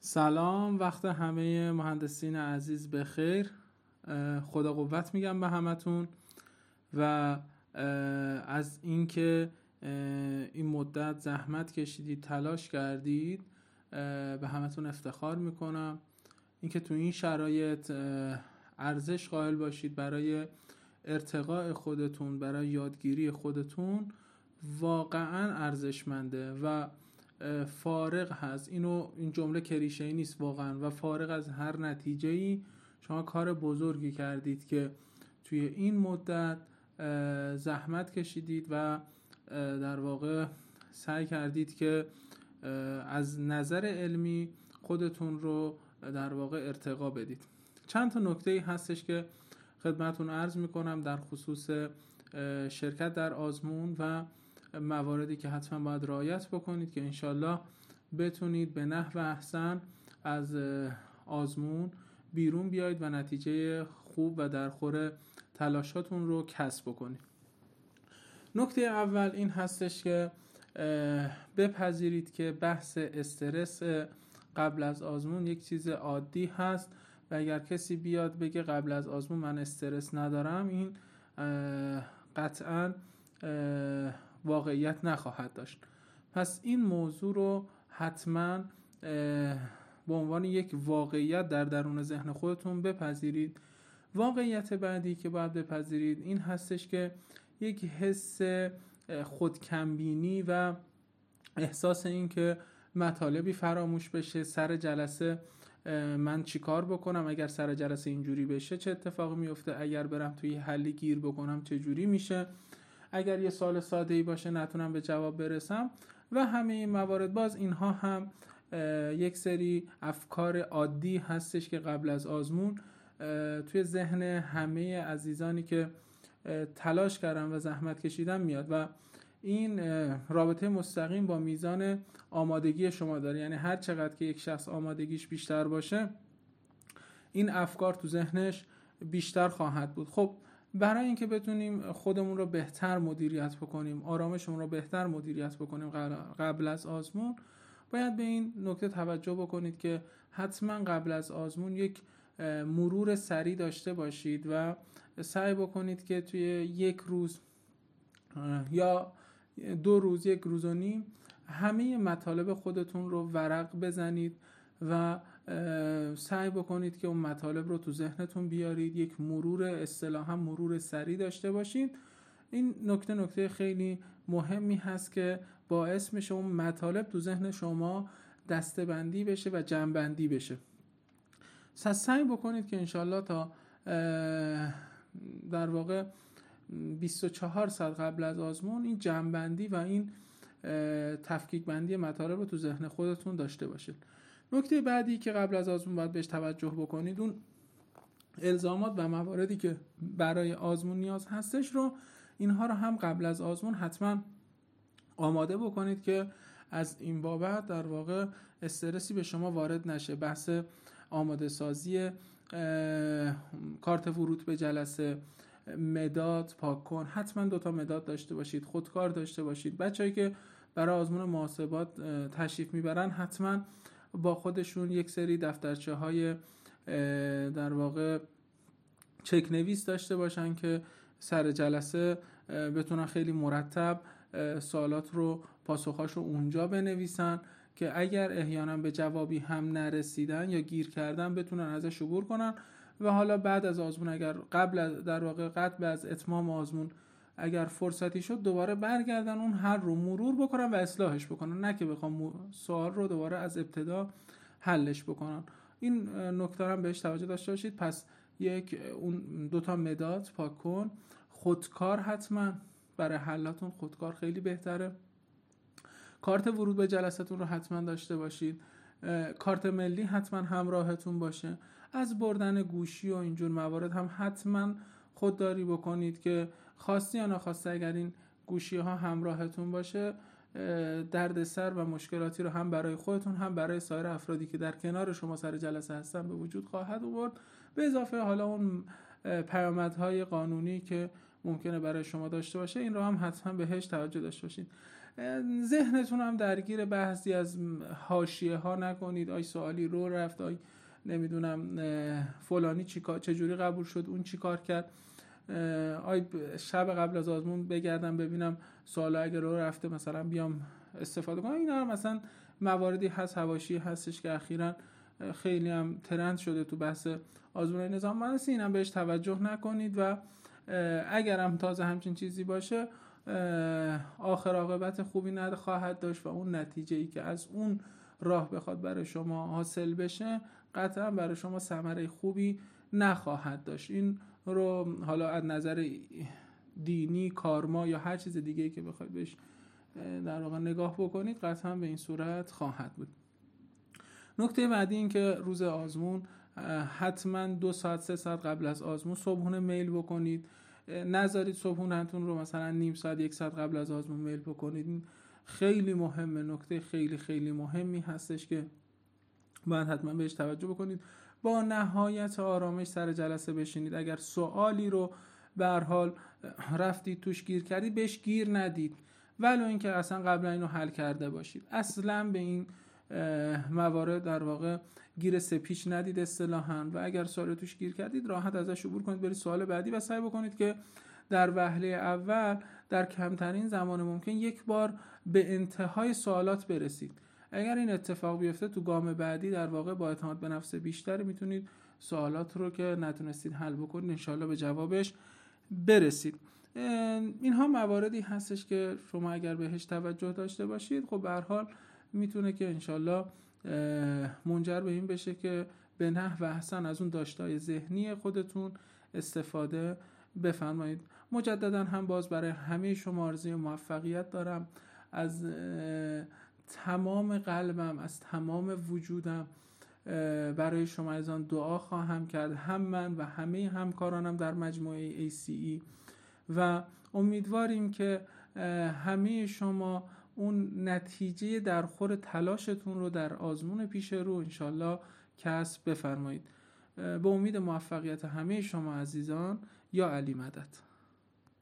سلام، وقت همه مهندسین عزیز بخیر. خدا قوت میگم به همتون و از اینکه این مدت زحمت کشیدید، تلاش کردید، به همتون افتخار میکنم. اینکه تو این شرایط ارزش قائل باشید برای ارتقاء خودتون، برای یادگیری خودتون، واقعا ارزشمنده و فارغ هست. این جمله کلیشه‌ای نیست واقعا، و فارغ از هر نتیجه‌ای شما کار بزرگی کردید که توی این مدت زحمت کشیدید و در واقع سعی کردید که از نظر علمی خودتون رو در واقع ارتقا بدید. چند تا نکته‌ای هستش که خدمتتون عرض میکنم در خصوص شرکت در آزمون و مواردی که حتما باید رعایت بکنید که انشالله بتونید به نحو احسن از آزمون بیرون بیایید و نتیجه خوب و در خور تلاشاتون رو کسب بکنید. نکته اول این هستش که بپذیرید که بحث استرس قبل از آزمون یک چیز عادی هست و اگر کسی بیاد بگه قبل از آزمون من استرس ندارم، این قطعاً واقعیت نخواهد داشت. پس این موضوع رو حتما به عنوان یک واقعیت در درون ذهن خودتون بپذیرید. واقعیت بعدی که باید بپذیرید این هستش که یک حس خودکمبینی و احساس این که مطالبی فراموش بشه، سر جلسه من چی کار بکنم، اگر سر جلسه اینجوری بشه چه اتفاقی میفته، اگر برم توی حلی گیر بکنم چه جوری میشه، اگر یه سوال ساده‌ای باشه نتونم به جواب برسم و همه این موارد. باز اینها هم یک سری افکار عادی هستش که قبل از آزمون توی ذهن همه عزیزانی که تلاش کردن و زحمت کشیدن میاد و این رابطه مستقیم با میزان آمادگی شما داره. یعنی هر چقدر که یک شخص آمادگیش بیشتر باشه، این افکار تو ذهنش بیشتر خواهد بود. خب برای اینکه بتونیم خودمون رو بهتر مدیریت بکنیم، آرامشمون رو بهتر مدیریت بکنیم قبل از آزمون، باید به این نکته توجه بکنید که حتما قبل از آزمون یک مرور سریع داشته باشید و سعی بکنید که توی یک روز یا 2 روز، 1 روز و نیم همه مطالب خودتون رو ورق بزنید و سعی بکنید که اون مطالب رو تو ذهنتون بیارید، یک مرور اصطلاحاً مرور سریع داشته باشید. این نکته خیلی مهمی هست که باعث میشه اون مطالب تو ذهن شما دسته‌بندی بشه و جمع‌بندی بشه. سعی بکنید که انشالله تا در واقع 24 ساعت قبل از آزمون این جمع‌بندی و این تفکیک بندی مطالب رو تو ذهن خودتون داشته باشید. نکته بعدی که قبل از آزمون باید بهش توجه بکنید، اون الزامات و مواردی که برای آزمون نیاز هستش رو، اینها رو هم قبل از آزمون حتما آماده بکنید که از این بابت در واقع استرسی به شما وارد نشه. بحث آماده سازی کارت ورود به جلسه، مداد پاک کن، حتما 2 تا مداد داشته باشید، خودکار داشته باشید. بچه‌ای که برای آزمون محاسبات تشریف میبرن حتما با خودشون یک سری دفترچه‌های در واقع چک نویس داشته باشن که سر جلسه بتونن خیلی مرتب سوالات رو، پاسخاش رو اونجا بنویسن که اگر احیانا به جوابی هم نرسیدن یا گیر کردن بتونن ازش عبور کنن و حالا بعد از آزمون اگر قبل از اتمام آزمون اگر فرصتی شد دوباره برگردن اون حل رو مرور بکنن و اصلاحش بکنن، نه که بخوام سوال رو دوباره از ابتدا حلش بکنن. این نکته هم بهش توجه داشته باشید. پس اون 2 تا مداد پاک کن، خودکار حتما برای حلاتون، خودکار خیلی بهتره. کارت ورود به جلسه‌تون رو حتما داشته باشید. کارت ملی حتما همراهتون باشه. از بردن گوشی و اینجور موارد هم حتما خودداری بکنید که خواستی یا ناخواسته اگر این گوشی ها همراهتون باشه، دردسر و مشکلاتی رو هم برای خودتون هم برای سایر افرادی که در کنار شما سر جلسه هستن به وجود خواهد آورد. به اضافه حالا اون پیامدهای قانونی که ممکنه برای شما داشته باشه، این رو هم حتما بهش توجه داشته باشید. ذهنتون هم درگیر بحثی از حاشیه ها نکنید. آی سوالی رو رفت، آی نمیدونم فلانی چجوری قبول شد، اون چی کار کرد، آی شب قبل از آزمون بگردم ببینم سوالا اگه رو رفته مثلا بیام استفاده کنم. اینا هم مثلا مواردی هست، حواشی هستش که اخیراً خیلی هم ترند شده تو بحث آزمون نظام مدرسه. اینم بهش توجه نکنید و اگر هم تازه همچین چیزی باشه آخر عاقبت خوبی خواهد داشت و اون نتیجه‌ای که از اون راه بخواد برای شما حاصل بشه قطعا برای شما ثمره خوبی نخواهد داشت. این رو حالا از نظر دینی، کارما یا هر چیز دیگه‌ای که بخواید بهش در واقع نگاه بکنید قطعا به این صورت خواهد بود. نکته بعدی این که روز آزمون حتما 2 ساعت 3 ساعت قبل از آزمون صبحونه میل بکنید. نذارید صبحونه‌تون رو مثلا نیم ساعت 1 ساعت قبل از آزمون میل بکنید. این خیلی مهمه، نکته خیلی خیلی مهمی هستش که باید حتما بهش توجه بکنید. با نهایت آرامش سر جلسه بشینید. اگر سوالی رو به هر حال رفتید توش گیر کردید بهش گیر ندید، ولو اینکه اصلا قبلا اینو حل کرده باشید. اصلا به این موارد در واقع گیر سپیچ ندید اصطلاحاً، و اگر سوال توش گیر کردید راحت ازش عبور کنید، برید سوال بعدی و سعی بکنید که در وهله اول در کمترین زمان ممکن 1 بار به انتهای سوالات برسید. اگر این اتفاق بیفته تو گام بعدی در واقع با اعتماد به نفس بیشتری میتونید سوالات رو که نتونستید حل بکنید انشالله به جوابش برسید. اینها مواردی هستش که شما اگر بهش توجه داشته باشید خب به هر حال میتونه که انشالله منجر به این بشه که به نحو احسن از اون داشته‌های ذهنی خودتون استفاده بفرمایید. مجددا هم باز برای همه شما آرزوی موفقیت دارم. از تمام قلبم، از تمام وجودم برای شما از آن دعا خواهم کرد، هم من و همه همکارانم در مجموعه ACE، و امیدواریم که همه شما اون نتیجه درخور تلاشتون رو در آزمون پیش رو انشالله کسب بفرمایید. به امید موفقیت همه شما عزیزان. یا علی مدد.